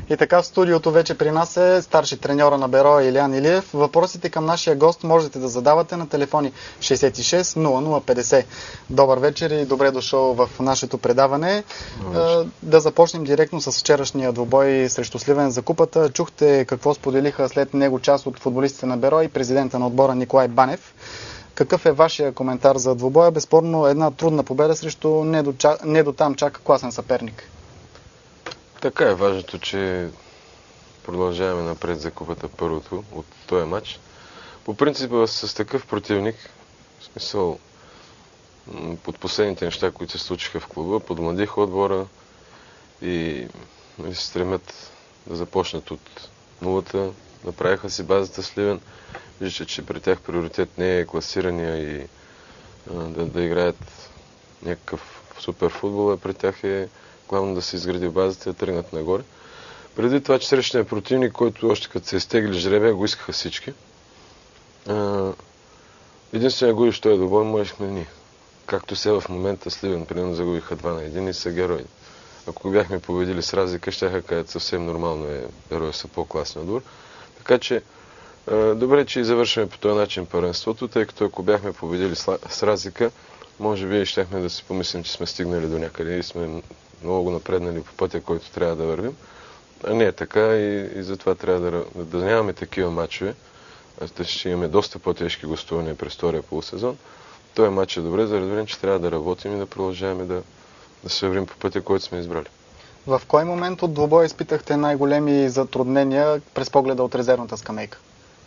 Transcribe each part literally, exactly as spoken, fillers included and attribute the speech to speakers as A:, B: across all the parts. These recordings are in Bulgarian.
A: И така в студиото вече при нас е старши треньора на Бероя Илиян Илиев. Въпросите към нашия гост можете да задавате на телефони шейсет и шест нула нула петдесет. Добър вечер и добре дошъл в нашето предаване. Да започнем директно с вчерашния двубой срещу Сливен за купата. Чухте какво споделиха след него част от футболистите на Бероя и президента на отбора Николай Банев. Какъв е вашия коментар за двубоя? Безспорно една трудна победа срещу не до, ча... не до там чак класен съперник.
B: Така е важното, че продължаваме напред за купата първото от този матч. По принцип с такъв противник, в смисъл под последните неща, които се случиха в клуба, подмладиха отбора и се стремят да започнат от нулата. Направиха си базата Сливен. Виждате, че при тях приоритет не е класирания и а, да, да играят някакъв супер футбол, а при тях е главно да се изгради базата и да тръгнат нагоре. Преди това, че срещания противник, който още като се изтегли жребия, го искаха всички. Единственият губи, що е добър, можехме ние. Както сега в момента Сливен, примерно загубиха два на един и са герои. Ако бяхме победили с разлика, щяха кажат съвсем нормално е, герои са по-класни отбор. Така че, добре, че и завършваме по този начин първенството, тъй като ако бяхме победили с разлика, може би щяхме да си помислим, че сме стигнали до някъде и сме много напреднали по пътя, който трябва да вървим. А не е така и, и затова трябва да, да, да нямаме такива матчове. А ще имаме доста по-тежки гостувания през втория полусезон. Този матч е добре, за да разберем, че трябва да работим и да продължаваме да, да се вървим по пътя, който сме избрали.
A: В кой момент от двубоя изпитахте най-големи затруднения през погледа от резервната скамейка?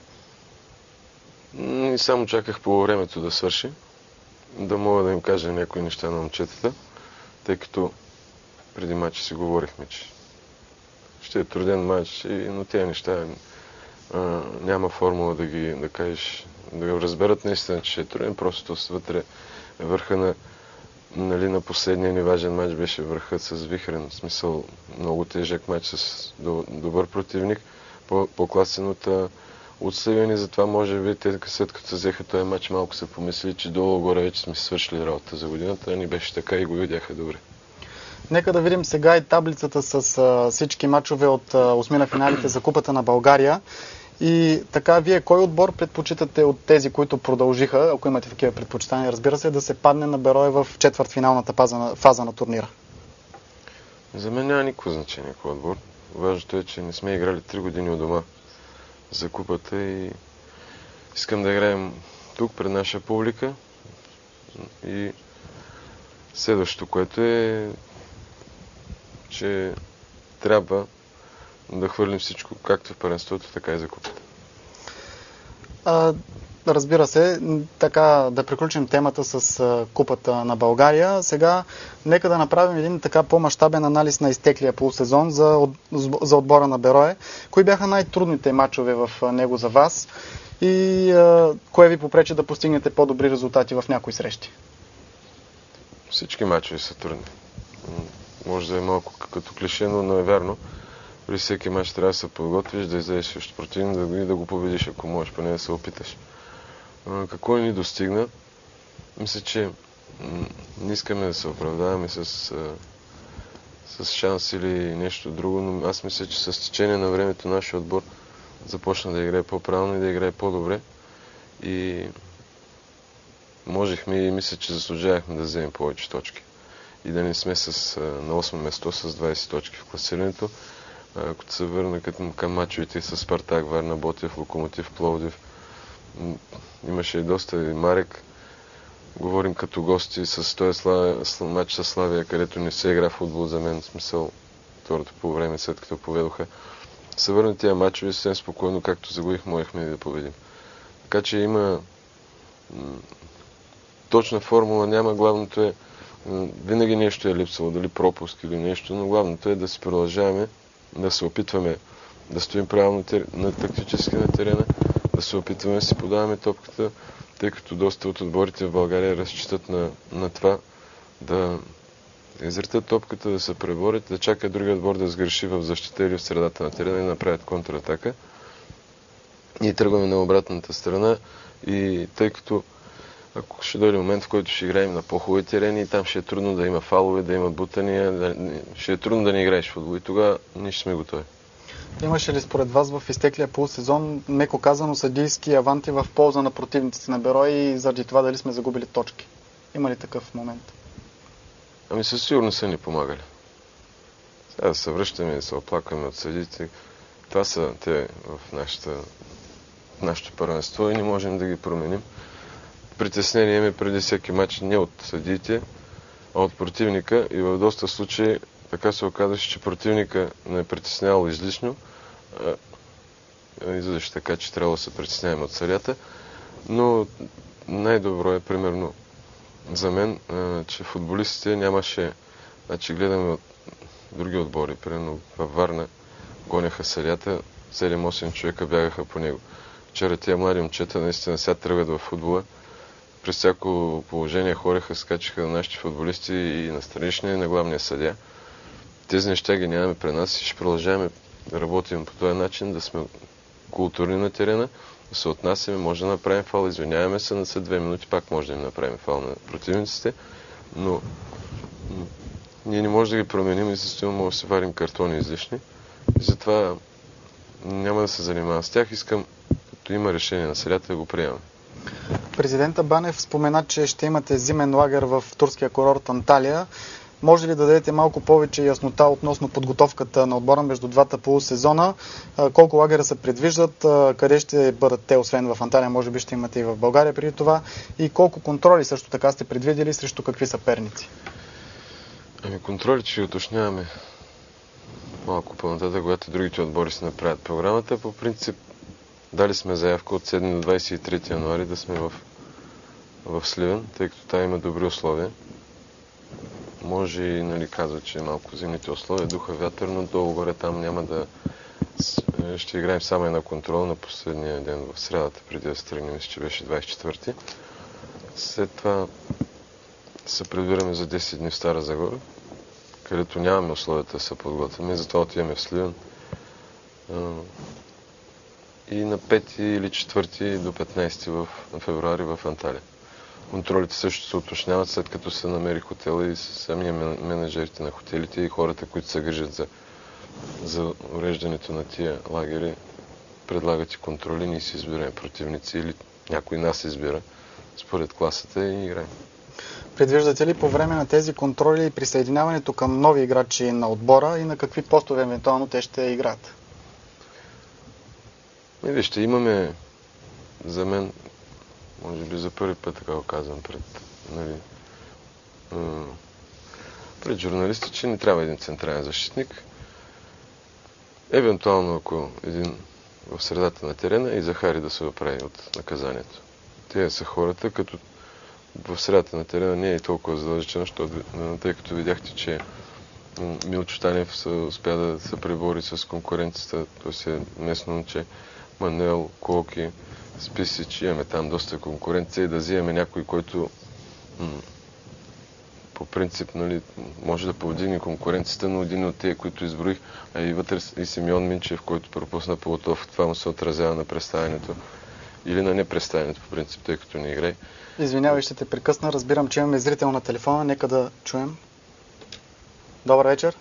B: И само чаках по времето да свърши, да мога да им кажа някои неща на момчетата, тъй като преди матча си говорихме, че ще е труден матч, но тези неща а, няма формула да ги да кажеш, да го разберат наистина, че ще е труден, просто вътре върха на, нали, на последния ни важен матч беше върхът с Вихрен, в смисъл много тежък матч с добър противник, по-класен от, от Сливен и затова може би те след като се взеха този матч малко се помислили, че долу-горе вече сме свършили работа за годината, а ни беше така и го видяха добре.
A: Нека да видим сега и таблицата с а, всички матчове от а, осмина финалите за Купата на България. И така, вие кой отбор предпочитате от тези, които продължиха, ако имате такива предпочитания, разбира се, да се падне на Бероя в четвъртфиналната фаза на, фаза на турнира?
B: За мен няма никакво значение кой отбор. Важното е, че не сме играли три години у дома за Купата и искам да играем тук пред наша публика. И следващото, което е, че трябва да хвърлим всичко, както в първенството, така и за купата.
A: А, разбира се, така да приключим темата с а, Купата на България. Сега нека да направим един така по-мащабен анализ на изтеклия полусезон за, от, за отбора на Берое. Кои бяха най-трудните матчове в а, него за вас и а, кое ви попречи да постигнете по-добри резултати в някои срещи?
B: Всички матчове са трудни. Може да е малко като клише, но е вярно. При всеки мач трябва да се подготвиш, да излезеш срещу противник, да, да го победиш, ако можеш, поне да се опиташ. А, какво ни достигна? Мисля, че не искаме да се оправдаваме с, с шанс или нещо друго, но аз мисля, че с течение на времето нашия отбор започна да играе по-правилно и да играе по-добре. И можехме и мисля, че заслужавахме да вземем повече точки. И да не сме с, на осмо место с двайсет точки в класирането. Ако се върна към, към мачовете с Спартак, Варна, Ботев, Локомотив, Пловдив, имаше и доста. И Марек, говорим като гости с този слав... матч с Славия, където не се игра футбол за мен, в смисъл второто по време, след като поведоха. Се върна тия мачове съвсем спокойно, както загубих, можехме да победим. Така че има точна формула, няма, главното е винаги нещо е липсвало, дали пропуск или нещо, но главното е да се продължаваме, да се опитваме да стоим правилно на тактически на терена, да се опитваме да си подаваме топката, тъй като доста от отборите в България разчитат на, на това да изретат топката, да се преборят, да чакат другия отбор да сгреши в защита или в средата на терена и направят контратака. И тръгваме на обратната страна и тъй като ако ще дойде момент, в който ще играем на по-хубави терени и там ще е трудно да има фалове, да има бутания, да, ще е трудно да не играеш футбол и тогава ние ще сме готови.
A: Имаше ли според вас в изтеклия полусезон, меко казано, съдийски аванти в полза на противниците на Берой и заради това дали сме загубили точки? Има ли такъв момент?
B: Ами със сигурност са ни помагали. Сега да се връщаме и да се оплакваме от съдиите. Това са те в нашата, в нашото първенство и не можем да ги променим. Притеснение имаме преди всеки матч не от съдиите, а от противника и в доста случаи така се оказваше, че противника не е притеснявал излишно. Излизаше така, че трябва да се притесняваме от съдията. Но най-добро е, примерно, за мен, че футболистите нямаше... Значи гледаме от други отбори, примерно във Варна, гоняха съдията, седем-осем човека бягаха по него. Вчера тия млади момчета наистина сега тръгват в футбола. През всяко положение хореха, скачаха на нашите футболисти и на страничния, и на главния съдия. Тези неща ги нямаме при нас и ще продължаваме да работим по този начин, да сме културни на терена, да се отнасяме, може да направим фал, извиняваме се, на след две минути пак може да им направим фал на противниците, но ние не можем да ги променим и състоянно може да се варим картони излишни. И затова няма да се занимавам с тях. Искам, като има решение на съдията, да го приемам.
A: Президента Банев спомена, че ще имате зимен лагер в турския курорт Анталия. Може ли да дадете малко повече яснота относно подготовката на отбора между двата полусезона? Колко лагера се предвиждат? Къде ще бъдат те, освен в Анталия? Може би ще имате и в България преди това. И колко контроли също така сте предвидели срещу какви съперници?
B: Ами контроли, че уточняваме малко по-нататък, когато другите отбори си направят програмата. По принцип, дали сме заявка от седми до двадесет и трети януари да сме в, в Сливен, тъй като там има добри условия. Може и, нали, казва, че малко зимните условия, духа вятър, но долу-горе там няма да... Ще играем само една контрола на последния ден в средата, преди да се тръгнем, мисля, че беше двадесет и четвърти. След това се прибираме за десет дни в Стара Загора, където нямаме условията да се подготвяме, затова отиваме в Сливен. И на пети или четвърти до петнадесети в февруари в Анталия. Контролите също се уточняват, след като се намери хотела и самия менеджерите на хотелите и хората, които се грижат за, за уреждането на тия лагери, предлагат и контроли, ние си избираме противници или някой нас избира според класата и играем.
A: Предвиждате ли по време на тези контроли и присъединяването към нови играчи на отбора и на какви постове евентуално те ще играят?
B: И вижте, имаме за мен, може би за първи път, така го казвам, пред, нали, пред журналисти, че не трябва един централен защитник. Евентуално, ако един в средата на терена и Захари да се оправи от наказанието. Те са хората, като в средата на терена не е толкова задължително, тъй като видяхте, че Милчо Танев успя да се пребори с конкуренцията, т.е. местно момче, Манел, Колки, Списич, имаме там доста конкуренция и да взимаме някой, който м- по принцип, нали, може да повдигне конкуренцията, но един от тези, които изброих, а и вътре и Симеон Минчев, който пропусна Полутов, това му се отразява на представянето или на непредставянето по принцип, тъй като не играе.
A: Извинявай, ще те прекъсна. Разбирам, че имаме зрител на телефона. Нека да чуем. Добър вечер.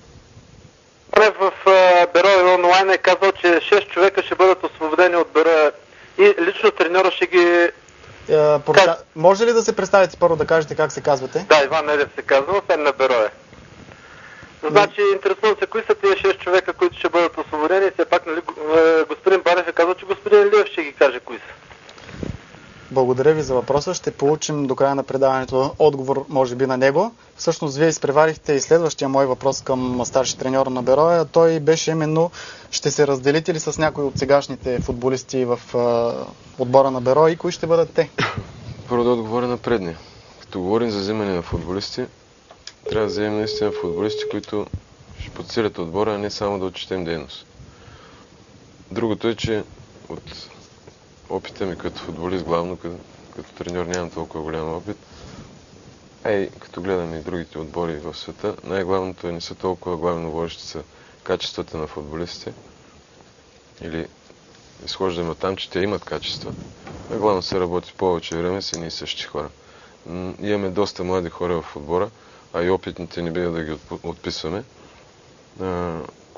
C: В Берой онлайн е казал, че шест човека ще бъдат освободени от Берой и лично треньора ще ги...
A: Е, поръча... как... Може ли да се представите първо да кажете как се казвате?
C: Да, Иван Недев се казва, фен на Берой. Значи, интересувам се, кои са тия шест човека, които ще бъдат освободени и все пак, нали, господин Банев е казал, че господин Илиев ще ги каже кои са.
A: Благодаря ви за въпроса. Ще получим до края на предаването отговор, може би, на него. Всъщност, вие изпреварихте и следващия мой въпрос към старши треньор на Бероя. Той беше именно, ще се разделите ли с някои от сегашните футболисти в е, отбора на Бероя и кои ще бъдат те?
B: Първо да отговоря на предния. Като говорим за вземане на футболисти, трябва да вземем наистина футболисти, които ще подсилят отбора, а не само да отчетем дейност. Другото е, че от опита ми като футболист, главно като, като треньор, нямам толкова голям опит. Ей, като гледаме и другите отбори в света, най-главното е не са толкова главно водещи са качествата на футболистите. Или изхождаме от там, че те имат качества. Главно се работи повече време с едни и същи хора. Имаме доста млади хора в отбора, а и опитните не бива да ги отписваме,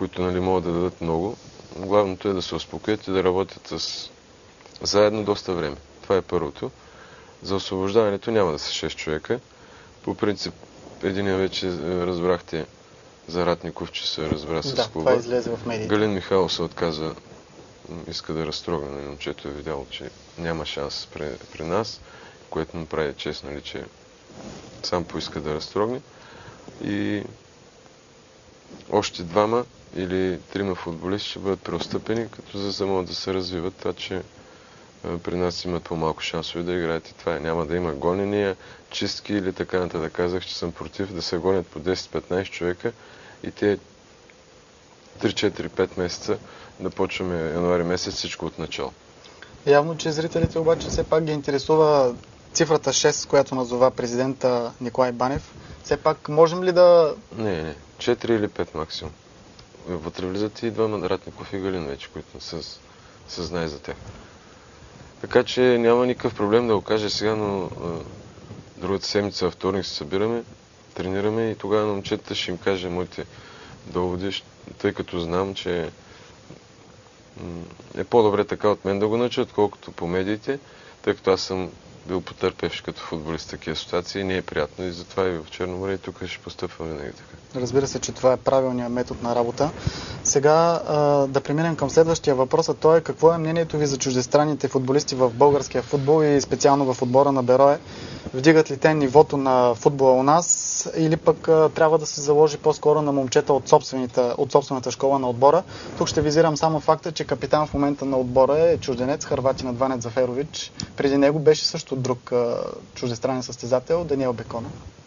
B: които нали, могат да дадат много. Главното е да се успокоят и да работят с... заедно доста време. Това е първото. За освобождаването няма да са шест човека. По принцип, единия вече разбрахте за Ратников, че се разбра с
A: да,
B: клуба.
A: Това излезе в медиите.
B: Галин Михайлов се отказа, иска да разтрогне, нали, момчето е видял, че няма шанс при, при нас, което му прави чест, нали, че сам поиска да разтрогне. И още двама или трима футболисти ще бъдат преотстъпени, като за да могат да се развиват, това, че при нас имат по-малко шансове да играят и това е. Няма да има гонения, чистки или така нататък. Казах, че съм против да се гонят по десет-петнайсет човека и те три, четири, пет месеца да почваме януари месец всичко от начало.
A: Явно, че зрителите обаче все пак ги интересува цифрата шест, която назова президента Николай Банев. Все пак можем ли да...
B: Не, не. четири или пет максимум. Вътре влизат и двама Ратников и Галин вече, които се, се знае за тях. Така че няма никакъв проблем да го кажа сега, но а, другата седмица във вторник се събираме, тренираме и тогава на момчетата ще им кажа моите доводи, тъй като знам, че е по-добре така от мен да го научат, отколкото по медиите, тъй като аз съм бил потърпевш като футболист в такива ситуации, не е приятно и затова и в Черноморе и тук ще постъпвам винаги така.
A: Разбира се, че това е правилният метод на работа. Сега а, да преминем към следващия въпрос, а то е какво е мнението ви за чуждестранните футболисти в българския футбол и специално в отбора на Берое? Вдигат ли те нивото на футбола у нас или пък а, трябва да се заложи по-скоро на момчета от, от собствената школа на отбора? Тук ще визирам само факта, че капитан в момента на отбора е чужденец, хърватин Дванет Заферович. Преди него беше също друг а, чуждестранен състезател, Даниел Бекона.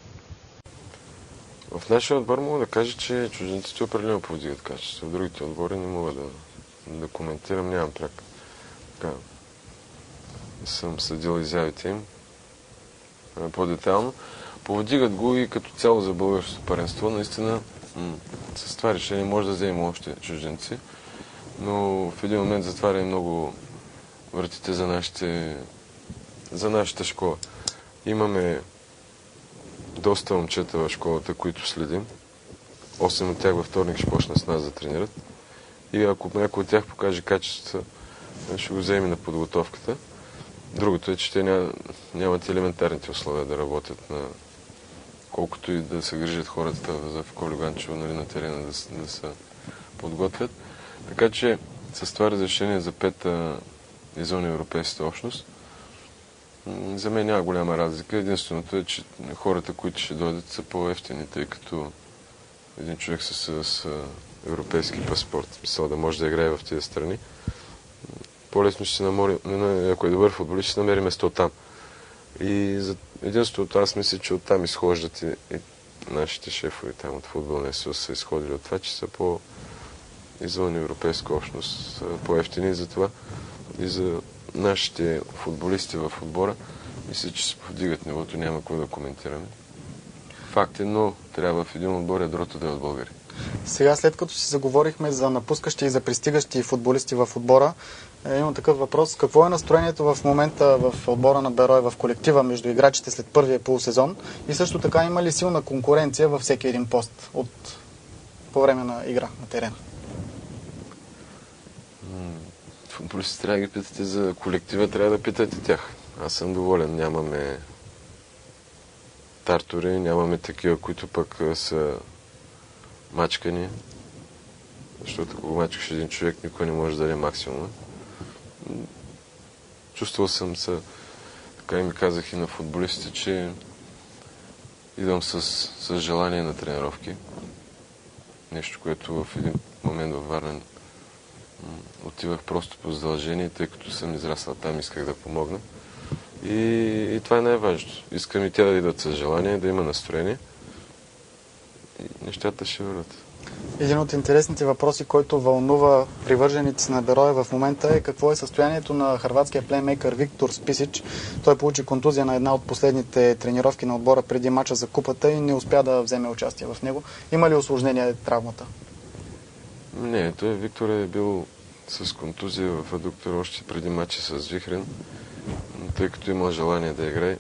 B: В нашия отбор мога да кажа, че чужденците определено повдигат качество. В другите отбори не мога да, да коментирам, нямам пряк. Така, съм следил изявите им по-детайлно. Повдигат го и като цяло за българското паренство. Наистина м- с това решение може да вземем още чужденци, но в един момент затваря и много вратите за, нашите, за нашата школа. Имаме доста момчета в школата, които следим. Осем от тях във вторник ще почнат с нас да тренират. И ако някой от тях покаже качествата, ще го вземе на подготовката. Другото е, че те ня, нямат елементарните условия да работят на колкото и да се грижат хората в Колюганчево, нали, на терена да, да се подготвят. Така че с това разрешение за пета извън европейската общност, за мен няма голяма разлика. Единственото е, че хората, които ще дойдат, са по-евтини, тъй като един човек с, с европейски паспорт, смисъл да може да играе в тези страни, по-лесно ще се намери, ако е добър футболист, ще намери место там. И за единството аз мисля, че оттам изхождат и, и нашите шефове там от футболния съюз са изходили от това, че са по извън европейска общност, по-евтини за това и за нашите футболисти в отбора, мисля, че се повдигат нивото, няма какво да коментираме. Факт е, но трябва в един отбор ядрото да е от българи.
A: Сега, след като си заговорихме за напускащи и за пристигащи футболисти в отбора, е, имам такъв въпрос. Какво е настроението в момента в отбора на Берое, в колектива между играчите след първия полусезон? И също така има ли силна конкуренция във всеки един пост от, по време на игра на терена?
B: Футболисти трябва да ги питате за колектива, трябва да питате тях. Аз съм доволен. Нямаме тартори, нямаме такива, които пък са мачкани. Защото ако го мачкаш един човек, никой не може да даде максимума. Чувствал съм се, така и ми казах и на футболистите, че идвам с, с желание на тренировки. Нещо, което в един момент във Варна отивах просто по задължение, тъй като съм израснал там, исках да помогна. И, и това е най-важното. Искам и тя да идват с желание, да има настроение. И нещата ще върват.
A: Един от интересните въпроси, който вълнува привърженици на Берое в момента е какво е състоянието на хърватския плеймейкър Виктор Списич. Той получи контузия на една от последните тренировки на отбора преди мача за купата и не успя да вземе участие в него. Има ли осложнение травмата?
B: Не, той Виктор е бил с контузия в адуктор още преди мача с Вихрен, тъй като има желание да играе.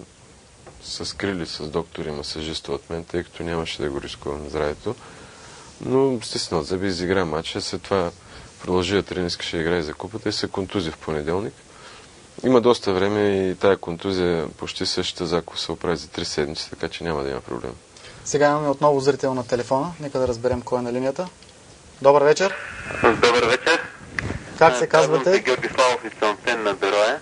B: Са скрили с доктори масажиста от мен, тъй като нямаше да го рискувам здравето. Но естествено, Заби изигра матча, след това продължи да тренира, искаше да играе за купата и се контузи в понеделник. Има доста време и тая контузия почти същата, за ако се оправи за три седмици, така че няма да има проблем.
A: Сега имаме отново зрител на телефона. Нека да разберем кой е на линията. Добър вечер.
C: Добър вечер.
A: Как се казвате?
C: Казвам се Георги Славов и съм фен на Берое.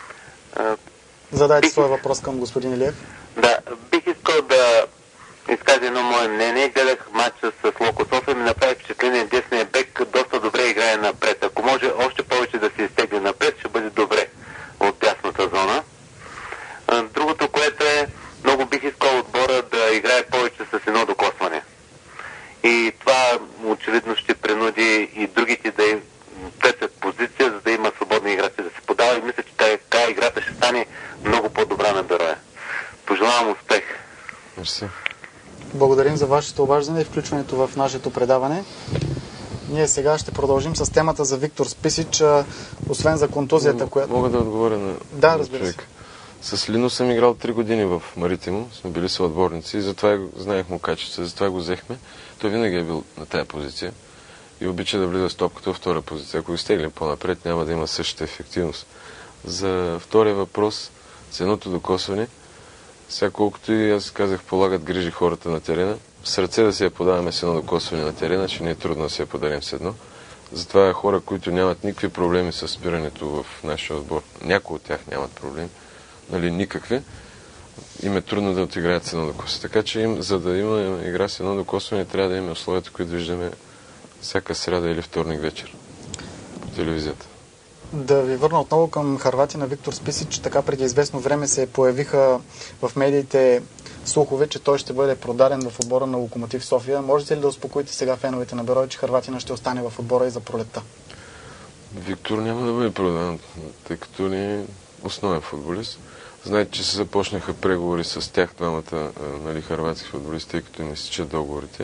A: Задайте своя въпрос към господин Илиев.
C: Да, бих искал да изкажа едно мое мнение. Гледах матча с Локо София и ми направи впечатление десния бек доста добре играе напред. Ако може още повече да се изтегли напред, ще бъде добре от дясната зона. Другото, което е, много бих искал отбора да играе повече с едно докосване. И това очевидно ще принуди и другите да им търсят позиция, за да има свободни играчи да се подава и мисля, че тази играта ще стане много по-добра на Берое. Пожелавам успех!
B: Мерси.
A: Благодарим за вашето обаждане и включването в нашето предаване. Ние сега ще продължим с темата за Виктор Списич, освен за контузията,
B: Мога,
A: която...
B: Мога да отговоря на,
A: да,
B: на
A: разбира
B: човек. С Лино съм играл три години в Маритимо, сме били съотборници и затова знаех му качество, затова го взехме. Той винаги е бил на тая позиция и обича да влиза с топката във втора позиция. Ако изтеглим по-напред, няма да има същата ефективност. За втория въпрос, с едното докосване, сега колкото и аз казах, полагат грижи хората на терена, с ръце да се я подаваме с едно докосване на терена, че не е трудно да се я подарим с едно. Затова хора, които нямат никакви проблеми с спирането в нашия отбор, някои от тях нямат проблеми, нали, никакви, им е трудно да отиграят с едно докосване. Така че им, за да има игра с едно докосване, трябва да има условията, които виждаме всяка сряда или вторник вечер по телевизията.
A: Да ви върна отново към Хървати на Виктор Списич. Така преди известно време се появиха в медиите слухове, че той ще бъде продаден в отбора на Локомотив София. Можете ли да успокоите сега феновете на Берое, че Хърватина ще остане в отбора и за пролетта?
B: Виктор няма да бъде продан, тъй като не е основен футболист. Знаете, че се започнаха преговори с тях двамата, нали, хърватски футболисти, тъй като не изтичат договорите.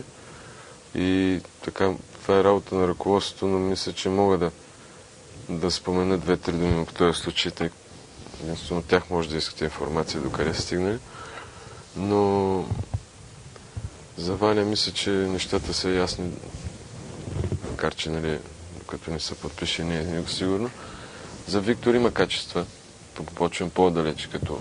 B: И така, това е работа на ръководството, но мисля, че мога да да спомена две-три думи по този случай, тъй единствено от тях може да искате информация до къде са стигнали. Но за Ваня мисля, че нещата са ясни, макар че, нали, като не са подпишени, не е него сигурно. За Виктор има качества. Тук почвам по-далеч като,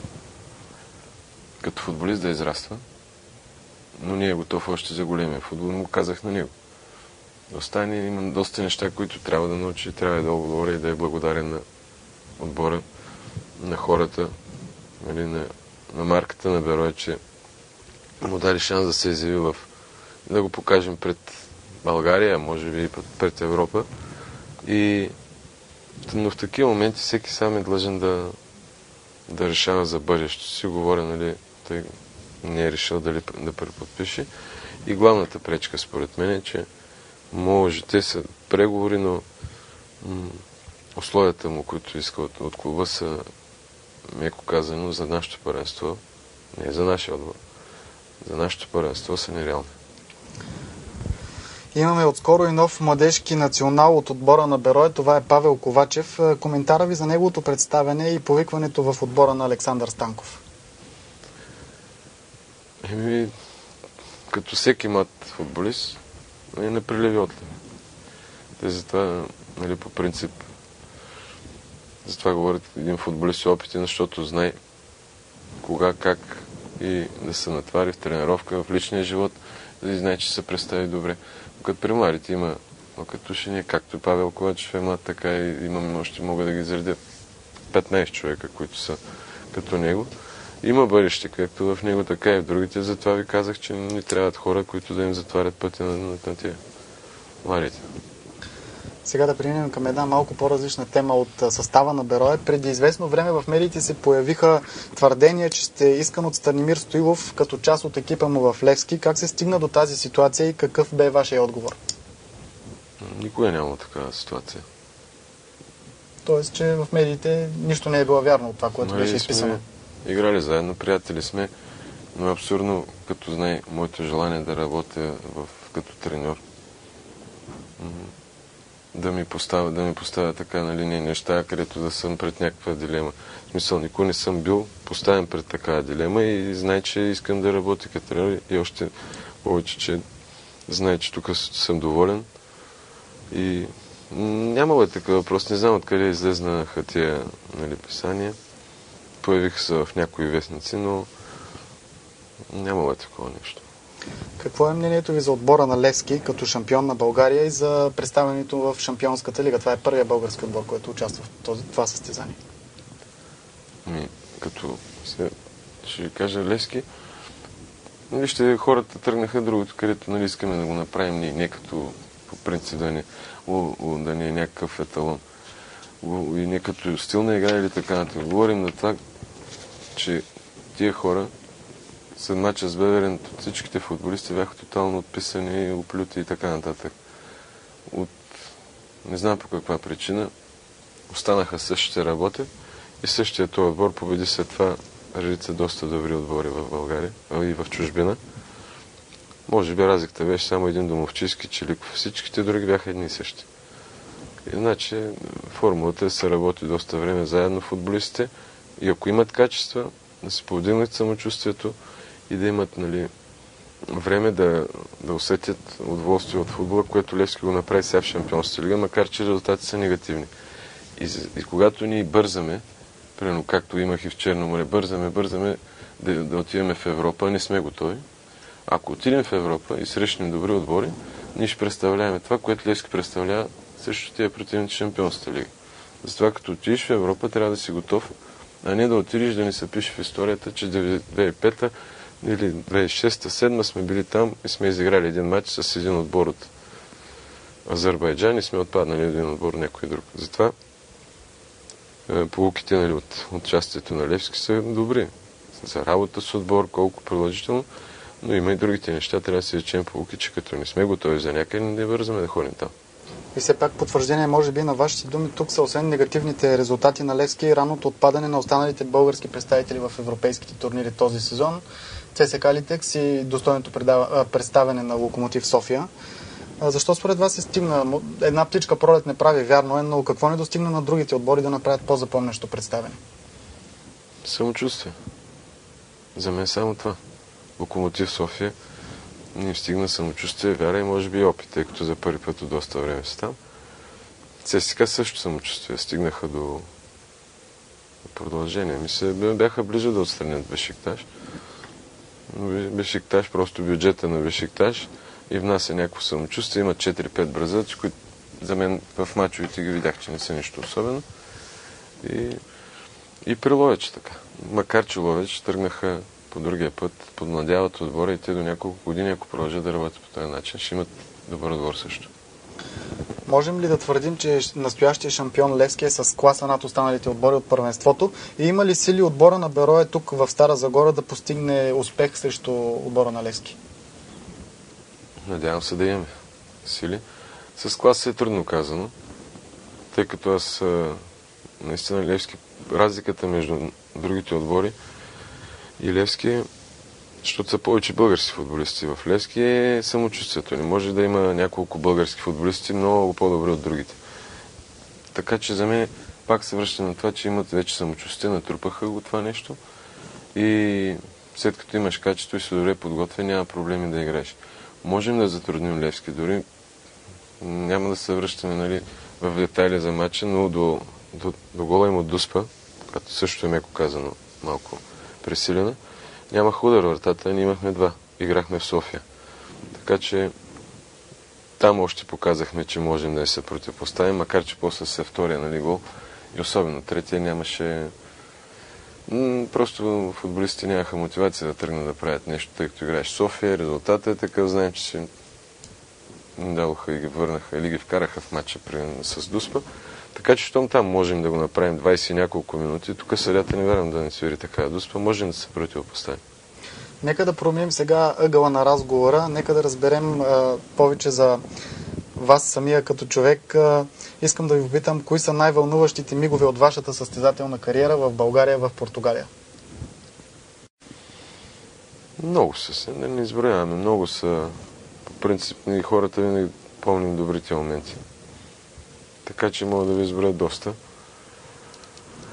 B: като футболист да израства, но не е готов още за големия футбол, но му казах на него. Остане, има доста неща, които трябва да научи, трябва да отговоря и да е благодарен на отбора, на хората, нали, на, на марката на Берое, че му дали шанс да се изяви в... да го покажем пред България, може би и пред Европа. И но в такива моменти всеки сам е длъжен да, да решава за бъдещето си. Говоря, нали, тъй не е решил дали да преподпише. И главната пречка, според мен, е, че може, те са преговори, но м- условията му, които иска от, от клуба, са, меко казано, за нашето първенство, не за нашия отбор, за нашето първенство са нереални.
A: Имаме отскоро и нов младежки национал от отбора на Берое. Това е Павел Ковачев. Коментара ви за неговото представяне и повикването в отбора на Александър Станков.
B: Еми, като всеки млад футболист, е непрелевиотлив. Те затова, нали, по принцип, затова говорят един футболист опитен, защото знае кога, как и да се натвари в тренировка, в личния живот, да знае, че се представи добре. Като при младите има, но като ще не, както Павел Ковачев е млад, така и имам, още мога да ги заредя петнайсет човека, които са като него. Има бъдеще, както в него, така и в другите. Затова ви казах, че не трябват хора, които да им затварят пътя на, на, на тия младите.
A: Сега да преминем към една малко по-различна тема от състава на Берое. Преди известно време в медиите се появиха твърдения, че сте искан от Станимир Стоилов като част от екипа му в Левски. Как се стигна до тази ситуация и какъв бе вашия отговор?
B: Никога няма такава ситуация.
A: Тоест, че в медиите нищо не е било вярно от това, което беше изписано.
B: Играли заедно, приятели сме, но е абсурдно, като знае моето желание да работя в, като треньор. Да ми поставя, да ми поставя така, нали, не, неща, където да съм пред някаква дилема. В смисъл, никога не съм бил поставен пред такава дилема и знае, че искам да работя като треньор и още повече, че знае, че тук съм доволен. И нямало е такъв въпрос. Не знам откъде излезнаха тия, нали, писания. Появиха се в някои вестници, но нямало е такова нещо.
A: Какво е мнението ви за отбора на Левски като шампион на България и за представянето в Шампионската лига? Това е първият български отбор, който участва в този, това състезание.
B: Ми, като ще ви кажа Левски, нали, ще хората тръгнаха другото, където, нали, искаме да го направим ние, не като по принцип да не, да не е някакъв еталон. И не като стил на игра или така нататък. Говорим на това, че тия хора след мача с Беверен всичките футболисти бяха тотално отписани, оплюти и така нататък. От не знам по каква причина останаха същите работи и същия този отбор победи след това редица доста добри отбори в България и в чужбина. Може би разликата беше само един домовчийски Чиликов. Всичките други бяха едни и същи. Иначе формулата е да се работи доста време заедно футболистите и ако имат качества, да се повдигнат самочувствието и да имат, нали, време да, да усетят удоволствие от футбола, което Левски го направи сега в Шампионската лига, макар че резултатите са негативни. И, и когато ние бързаме, примерно както имах и в Черно море, бързаме, бързаме да, да отиваме в Европа, не сме готови. Ако отидем в Европа и срещнем добри отбори, ние ще представляваме това, което Левски представлява също тия противници в Шампионската лига. Затова като отидеш в Европа, трябва да си готов, а не да отидеш да ни се пише в историята, че две хиляди и пета или две хиляди и шеста седма сме били там и сме изиграли един матч с един отбор от Азербайджан и сме отпаднали един отбор някой друг. Затова поуките, нали, от участието на Левски са добри. За работа с отбор, колко продължително, но има и другите неща. Трябва да си речем поуки, че като не сме готови за някъде, не бързаме да ходим там.
A: И все пак потвърждение, може би, на вашите думи тук са, освен негативните резултати на Левски и ранното отпадане на останалите български представители в европейските турнири този сезон, ЦСКА Литекс и достойното представяне на Локомотив София. Защо според вас се стигна? Една птичка пролет не прави, вярно е, но какво не достигна на другите отбори да направят по-запомнящо представяне?
B: Самочувствие. За мен само това. Локомотив София ни стигна самочувствие, вяра и може би и опит, тъй като за първи път от доста време си там. ЦСКА също самочувствие. Стигнаха до продължение. Ми се бяха близо да отстранят Бешикташ. Бешикташ, просто бюджета на Бешикташ и внася някакво самочувствие. Има четири-пет бразилци, които за мен в мачовете ги видях, че не са нищо особено. И, и при Ловеч така. Макар че Ловеч тръгнаха по другия път, подмладяват отбора и те до няколко години, ако продължат да работят по този начин, ще имат добър отбор също.
A: Можем ли да твърдим, че настоящия шампион Левски е с класа над останалите отбори от първенството? И има ли сили отбора на Берое тук в Стара Загора да постигне успех срещу отбора на Левски?
B: Надявам се да имаме сили. С класа е трудно казано, тъй като аз наистина Левски, разликата между другите отбори и Левски, защото са повече български футболисти в Левски, е самочувствието. Не може да има няколко български футболисти много по-добри от другите. Така че за мен пак се връща на това, че имат вече самочувствие, натрупаха го това нещо и след като имаш качество и си добре подготвен, няма проблеми да играеш. Можем да затрудним Левски, дори няма да се връщаме, нали, в детайли за матча, но до, до, до гола им от Дуспа, като също е меко казано малко пресилена, нямах удар вратата, ние имахме два. Играхме в София. Така че там още показахме, че можем да се противопоставим, макар че после се втория, нали, гол и особено третия нямаше. М- просто футболистите нямаха мотивация да тръгнат да правят нещо, тъй като играеш в София, резултатът е такъв, знаем, че си дадоха и ги върнаха или ги вкараха в матча при, с Дуспа. Така че, щом там можем да го направим двайсет и няколко минути, тук съдята не вярвам да не свири така Дуспа, можем да се противопоставим.
A: Нека да променим сега ъгъла на разговора, нека да разберем а, повече за вас самия като човек. А, искам да ви попитам, кои са най-вълнуващите мигове от вашата състезателна кариера в България, в Португалия?
B: Много са се, не, не изброяваме, много са. По принцип, и хората винаги помним добрите моменти. Така че мога да ви изброя доста.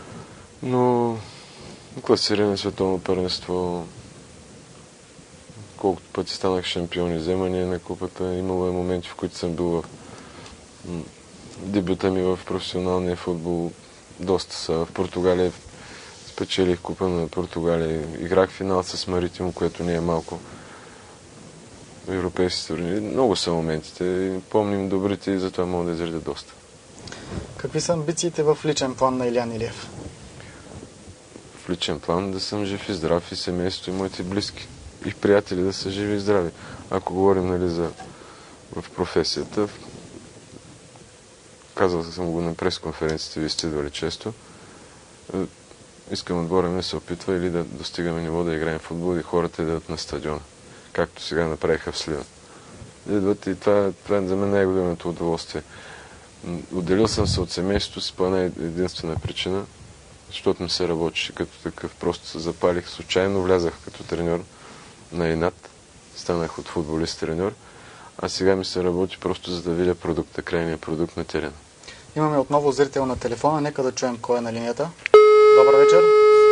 B: Но класиране, световно първенство, колкото пъти станах шампион и вземания на купата. Имало е моменти, в които съм бил в м- дебюта ми в професионалния футбол. Доста са. В Португалия спечелих купа на Португалия. Играх финал с Маритимо, което не е малко. Европейски турнири. Много са моментите. Помним добрите и затова мога да изредя доста.
A: Какви са амбициите в личен план на Илиян Илиев?
B: В личен план да съм жив и здрав и семейството и моите близки. И приятели да са живи и здрави. Ако говорим, нали, за в професията, казал съм го на пресконференциите, вие сте идвали често. Искам отбора ми да се опитва или да достигаме ниво да играем в футбол и хората идват на стадиона, както сега направиха в Сливен. Идват и това, това е за мен най-голямото удоволствие. Отделил съм се от семейството си по една единствена причина, защото ми се работеше като такъв. Просто се запалих, случайно влязах като треньор на инат, станах от футболист треньор, а сега ми се работи просто за да видя продукта, крайния продукт на терена.
A: Имаме отново зрител на телефона, нека да чуем кой е на линията. Добър вечер.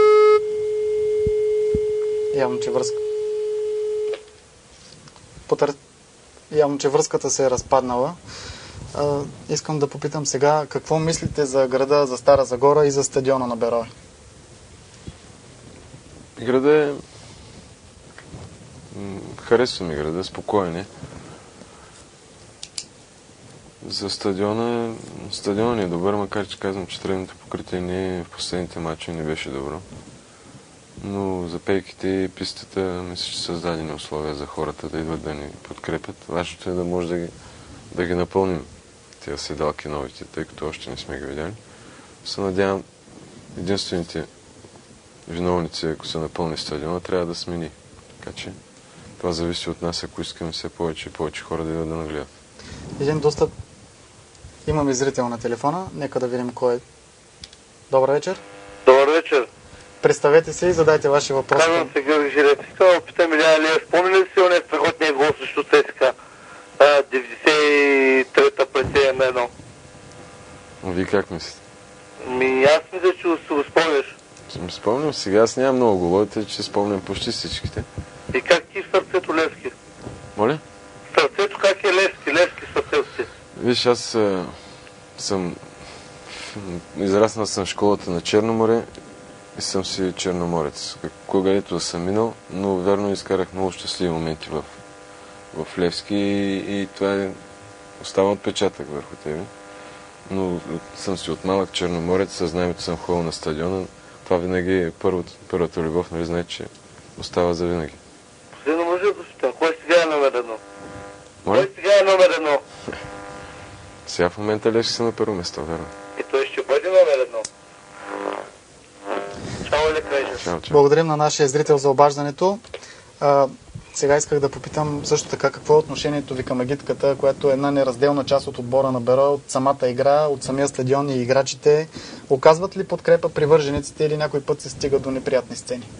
A: Явно, че връзка. Потър... Явно, че връзката се е разпаднала. А, искам да попитам сега, какво мислите за града, за Стара Загора и за стадиона на Берое?
B: Града е... Харесва ми града, спокоен е. За стадиона... Стадиона не е добър, макар че казвам, че тръгното покритие не, в последните матчи не беше добро. Но за пейките и пистата мисля, че са създадени условия за хората да идват да ни подкрепят. Важното е да може да ги, да ги напълним тези седалки новите, тъй като още не сме ги видяли. Се надявам, единствените виновници, ако се напълни стадиона, трябва да смени. Така че това зависи от нас, ако искаме все повече и повече хора да идват да нагледат.
A: Един доста... Имаме зрител на телефона. Нека да видим кой е. Добър вечер.
C: Добър вечер.
A: Представете се и задайте ваши въпроси.
C: Казвам се Георги Жилев. Искам да питам Илиян Илиев. Спомни ли си оне страхотния гол срещу ЦСКА? деветдесет и трета през седем едно.
B: Вие как мислите?
C: Ми аз мисля, че си го спомняш.
B: Ще ми спомням. Сега аз нямам много головете, че спомням почти всичките.
C: И как ти в сърцето Левски?
B: Моля?
C: Сърцето как е Левски? Левски сърцето си.
B: Виж, аз а, съм... Израснал съм в школата на Черноморе и съм си черноморец. Когато да съм минал, но верно изкарах много щастливи моменти в, в Левски и, и това е, остава отпечатък върху тебе. Но съм си от малък черноморец, със знанието съм ходил на стадиона. Това винаги е първата, първата любов, нали знае, че остава за винаги.
C: Последно може да питам, кой сега е номер едно?
B: Моля?
C: Кой сега е номер едно?
B: Сега в момента Левски са на първо место, верно.
C: И той ще бъде номер едно. Чао ли кажеш?
B: Чао, чао.
A: Благодарим на нашия зрител за обаждането. А, сега исках да попитам също така какво е отношението ви към агитката, която е една неразделна част от отбора на Берое, от самата игра, от самия стадион и играчите. Оказват ли подкрепа привържениците или някой път се стига до неприятни сцени?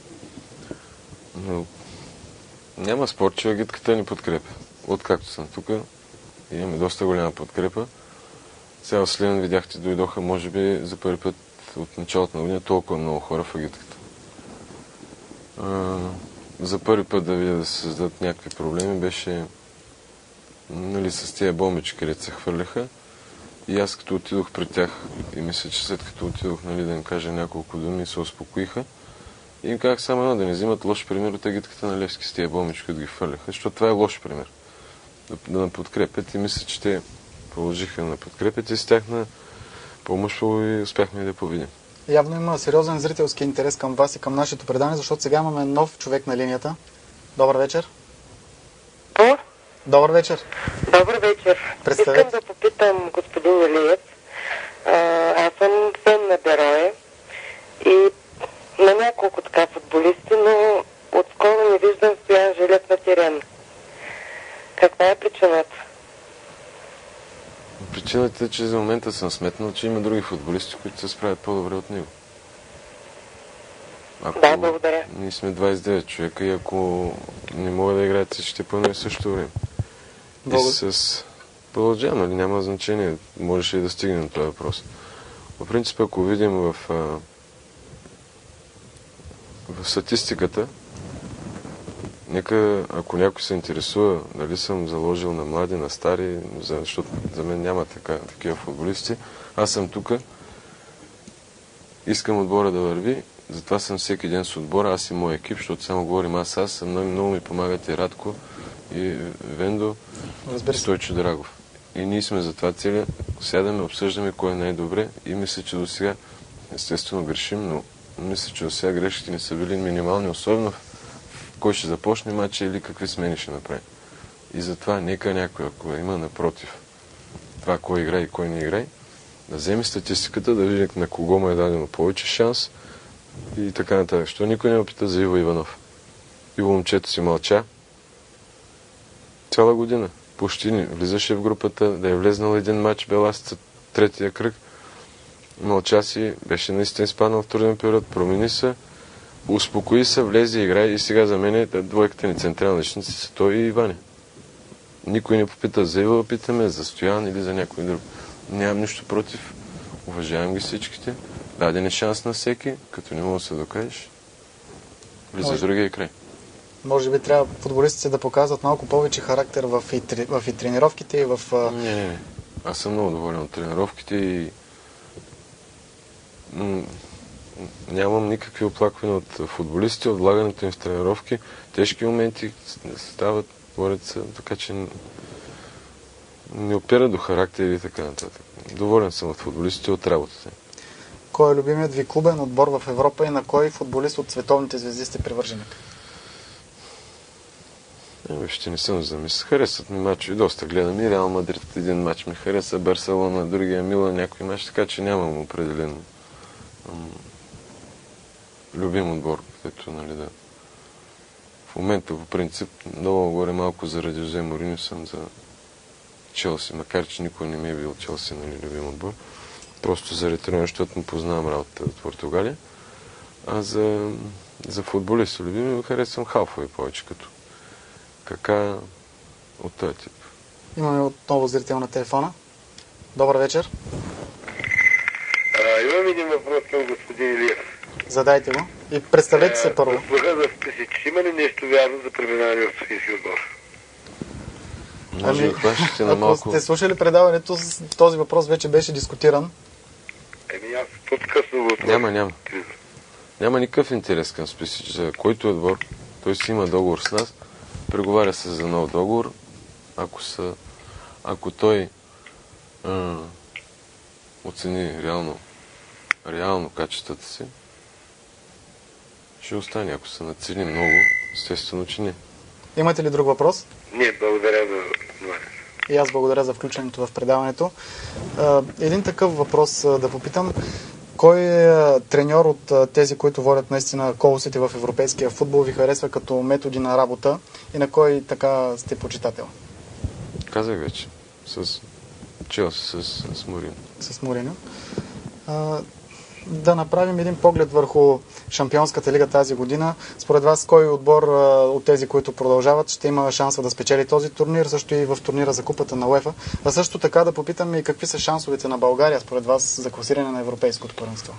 B: Но няма спор, че агитката ни подкрепя. Откакто съм тук, имаме доста голяма подкрепа. Сега в Сливен видяхте, дойдоха, може би, за първи път от началото на година толкова много хора в агитката. А, за първи път да видя да се създадат някакви проблеми беше, нали, с тия бомбички, където се хвърляха. И аз като отидох при тях и мисля, че след като отидох, нали, да им кажа няколко думи, се успокоиха. И им казах само едно, да не взимат лош пример от агитката на Левски с тия бомбички, които ги хвърляха, защото това е лош пример. Да, да ме подкрепят и мисля, че те продължиха да ме подкрепят и с тях на помощ и успяхме да повидим.
A: Явно има сериозен зрителски интерес към вас и към нашето предание, защото сега имаме нов човек на линията. Добър вечер.
D: О,
A: Добър вечер.
D: добър вечер.
A: Представете.
D: Искам да попитам господин Илиев. А, аз съм фен на Берое и на няколко така футболисти, но отскоро не виждам Стоян Жилев на терен. Каква е причината?
B: Причината е, че за момента съм сметнал, че има други футболисти, които се справят по-добре от него. Ако
D: Да, благодаря.
B: Ние сме двайсет и девет човека и ако не могат да играят всичките по едно и също време.
A: Благодаря.
B: И с... Продължаваме, нали? Няма значение. Можеше и да стигнем на този въпрос. В принцип, ако видим в, а... в статистиката, Нека, ако някой се интересува дали съм заложил на млади, на стари, защото за мен няма така, такива футболисти, аз съм тук, искам отбора да върви, затова съм всеки ден с отбора, аз и мой екип, защото само говорим аз, аз, много, много ми помагат и Радко, и Вендо, и Стойчо Драгов. И ние сме за това цели, сядаме, обсъждаме кой е най-добре и мисля, че до сега, естествено грешим, но мисля, че до сега грешките ни са били минимални, особено в кой ще започне матча или какви смени ще направи. И затова нека някой, ако има напротив това кой играе и кой не играе, да вземе статистиката, да види на кого му е дадено повече шанс и така нататък. Що никой не опита за Иво Иванов. Иво момчето си мълча цяла година. Почти не влизаше в групата, да е влезнал един матч, Беласица третия кръг. Мълча си, беше наистина изпаднал в труден период, промени се, успокои се, влезе, играе и сега за мен е двойката ни централни личници са той и Ивани. Никой не попита за Иво, питаме за Стоян или за някой друг. Нямам нищо против. Уважавам ги всичките. Даден е шанс на всеки, като не мога да се докажеш. Влиза в другия край.
A: Може би трябва футболистите да показват малко повече характер в и, в и тренировките и в...
B: Не, не, не. Аз съм много доволен от тренировките и нямам никакви оплаквания от футболистите, от влагането им в тренировки. Тежки моменти стават, борят се, така че не опира до характер и така нататък. Доволен съм от футболистите, от работата.
A: Кой е любимият ви клубен отбор в Европа и на кой футболист от световните звезди сте привърженик?
B: Еми, ще не съм замисля. Харесват ми мачове, доста гледам и Реал Мадрид един мач ми хареса, Барселона, другия Милан, някой мач, така че нямам определен ам, любим отбор, където, нали, да. В момента, по принцип, много горе малко заради Жозе Мориньо съм за Челси, макар че никой не ми е бил Челси, нали, любим отбор. Просто заради тренер, защото му познавам работата в Португалия. А за, за футболист любими харесвам халфове повече, като Кака от този тип.
A: Имаме отново зрител на телефона. Добър вечер.
E: А, имам един въпрос към господин Илиев.
A: Задайте го. И представете се първо.
E: Слуха за списък. Има ли нещо вярно за преминаване в Софийски отбор?
B: Може да хващате на малко...
A: Ако сте слушали предаването, този въпрос вече беше дискутиран.
E: Еми аз по-късно го отворя.
B: Няма, няма. Няма никакъв интерес към списък. За който отбор, той си има договор с нас, преговаря се за нов договор. Ако, са, ако той а, оцени реално, реално качествата си, ще остане. Ако се нацени много, естествено, че не.
A: Имате ли друг въпрос?
E: Не, благодаря за вниманието.
A: И аз благодаря за включването в предаването. Един такъв въпрос да попитам. Кой е треньор от тези, които водят наистина колосите в европейския футбол, ви харесва като методи на работа и на кой така сте почитател?
B: Казах вече. С Челси, с, с Мориньо.
A: С Мориньо. Да направим един поглед върху Шампионската лига тази година. Според вас, кой отбор от тези, които продължават, ще има шанса да спечели този турнир, също и в турнира за купата на УЕФА? А също така да попитаме и какви са шансовете на България, според вас, за класиране на европейското първенство?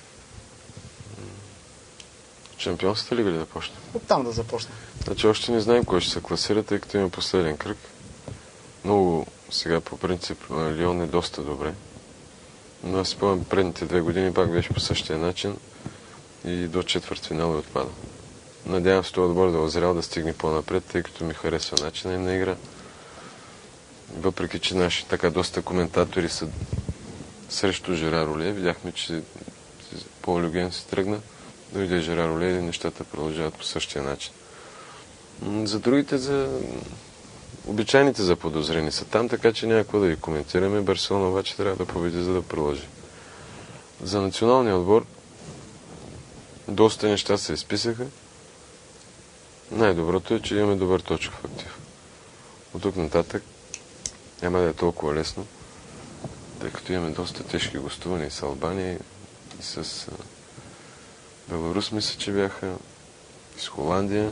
B: Шампионската лига ли да почне?
A: Оттам да започнем.
B: Значи още не знаем кой ще се класира, тъй като има последен кръг. Много сега по принцип Лион е доста добре. Но аз спомням, предните две години пак беше по същия начин и до четвъртфинал отпада. Надявам се този отбор да е озрял да стигне по-напред, тъй като ми харесва начина им на игра. Въпреки че наши така доста коментатори са срещу Жерар Олие, видяхме, че Пол Люген се тръгна, дойде Жерар Олие и нещата продължават по същия начин. За другите, за обичайните заподозрени са там, така че някакво да ги коментираме. Барселона обаче трябва да победи, за да продължи. За националния отбор доста неща се изписаха. Най-доброто е, че имаме добър точков актив. От тук нататък няма да е толкова лесно, тъй като имаме доста тежки гостувания с Албания и с Беларус, мисля, че бяха, и с Холандия.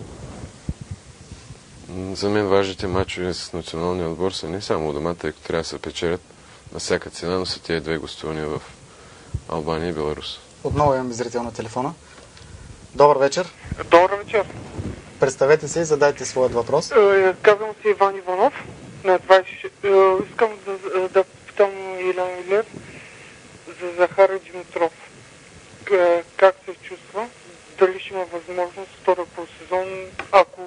B: За мен важните мачове с националния отбор са не само у дома, тъй като трябва да се печелят на всяка цена, но са тези две гостувания в Албания и Беларус.
A: Отново имаме зрител на телефона. Добър вечер.
F: Добър вечер.
A: Представете се и задайте своят въпрос.
F: Е, Казвам се Иван Иванов. На двайсет и шест. Е, Искам да, да питам Илян Илиев за Захари Димитров. Е, Как се чувства? Дали ще има възможност втора по сезон, ако...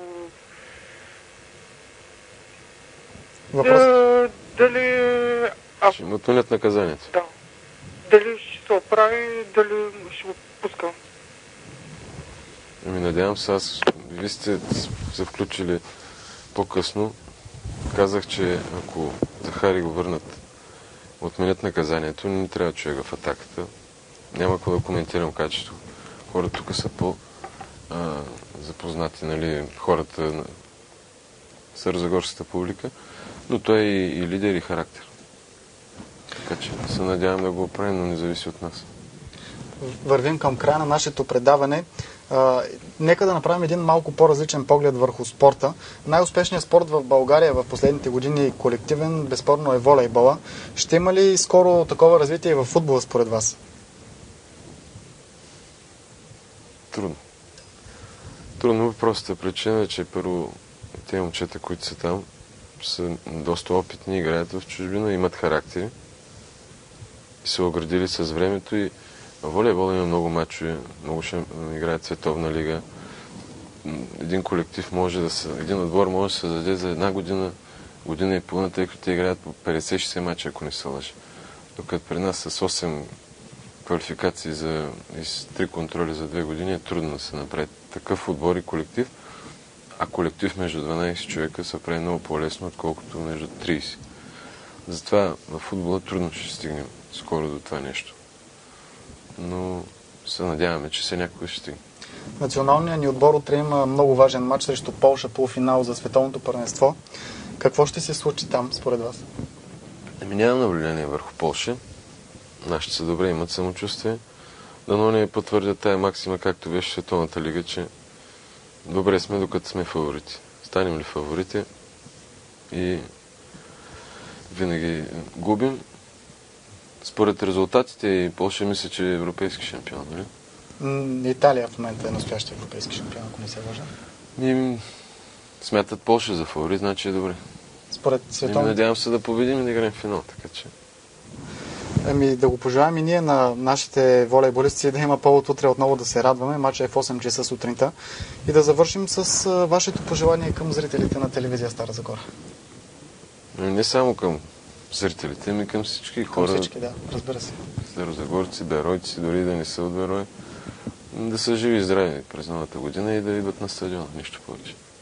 A: Въпрос.
F: Е, Дали... Ако...
B: Ще му отменят наказанието.
F: Да. Дали ще се оправи, дали ще го пуска.
B: Ами надявам се, аз... Вие сте се включили по-късно. Казах, че ако Захари го върнат, отменят наказанието, не трябва човека в атаката. Няма какво да коментирам качество. Хората тук са по-запознати, нали, хората на сързагорската публика, но той е и, и лидер, и характер. Така че се надявам да го оправим, но не зависи от нас.
A: Вървим към края на нашето предаване. А, нека да направим един малко по-различен поглед върху спорта. Най-успешният спорт в България в последните години, колективен, безспорно е волейбола. Ще има ли скоро такова развитие и в футбола според вас?
B: Трудно. Трудно по простата причина е, че първо тези момчета, които са там, са доста опитни, играят в чужбина, имат характери и са оградили с времето и в волейбол има много мачове, много ще играят световна лига. Един колектив може да се, един отбор може да се създаде за една година, година и половина, тъй като те играят по петдесет-шейсет мача, ако не се лъжа. Докато при нас с осем квалификации за, и с три контроли за две години е трудно да се направи такъв отбор и колектив, а колектив между дванайсет човека се прави много по-лесно, отколкото между трийсет. Затова в футбола трудно ще стигнем скоро до това нещо. Но се надяваме, че се някой ще стигне.
A: Националният ни отбор утре има много важен матч срещу Полша, полуфинал за световното първенство. Какво ще се случи там, според вас?
B: Ами нямам наблюдение върху Полша. Нашите са добре, имат самочувствие. Дано не потвърдят тая максима, както беше в Световната лига, че добре сме, докато сме фаворити. Станем ли фаворити и винаги губим. Според резултатите и Полша мисля, че е европейски шампион, нали?
A: Италия в момента е настоящ европейски шампион, ако не се лъжа.
B: И смятат Полша за фаворит, значи е добре.
A: Според световната...
B: Надявам се да победим и да играем в финал, така че...
A: Ами да го пожелаем и ние на нашите волейболисти да има повод утре отново да се радваме. Матчът е в осем часа сутринта. И да завършим с вашето пожелание към зрителите на телевизия Стара Загора.
B: Не само към зрителите, ами към всички
A: към
B: хора.
A: Към всички, да, разбира се.
B: Старозагорци, беройци, дори да не са от Берой. Да са живи и здрави през новата година и да идват на стадиона. Нищо повече.